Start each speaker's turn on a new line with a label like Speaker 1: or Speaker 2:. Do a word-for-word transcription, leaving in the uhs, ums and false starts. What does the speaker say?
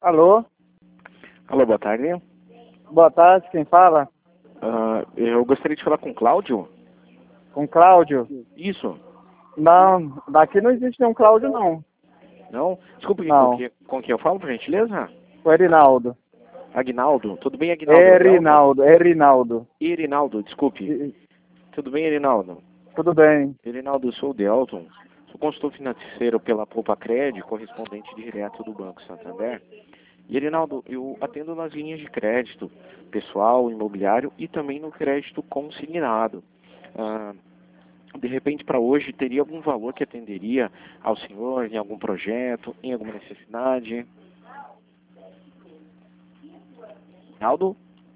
Speaker 1: Alô?
Speaker 2: Alô, boa tarde.
Speaker 1: Boa tarde, quem fala?
Speaker 2: Ah, eu gostaria de falar com o Cláudio.
Speaker 1: Com Cláudio?
Speaker 2: Isso.
Speaker 1: Não, daqui não existe nenhum Cláudio, não.
Speaker 2: Não? Desculpe, com
Speaker 1: Não,
Speaker 2: que, com quem eu falo, por gentileza?
Speaker 1: o Erinaldo.
Speaker 2: Aguinaldo. Tudo bem, Aguinaldo?
Speaker 1: Erinaldo, Erinaldo.
Speaker 2: Erinaldo, desculpe.
Speaker 1: E-
Speaker 2: Tudo bem, Erinaldo?
Speaker 1: Tudo bem.
Speaker 2: Erinaldo, eu sou o Delton. Sou consultor financeiro pela Poupa Crédito, correspondente direto do Banco Santander. E, Erinaldo, eu atendo nas linhas de crédito pessoal, imobiliário e também no crédito consignado. Ah, de repente, para hoje, teria algum valor que atenderia ao senhor em algum projeto, em alguma necessidade? Rinaldo?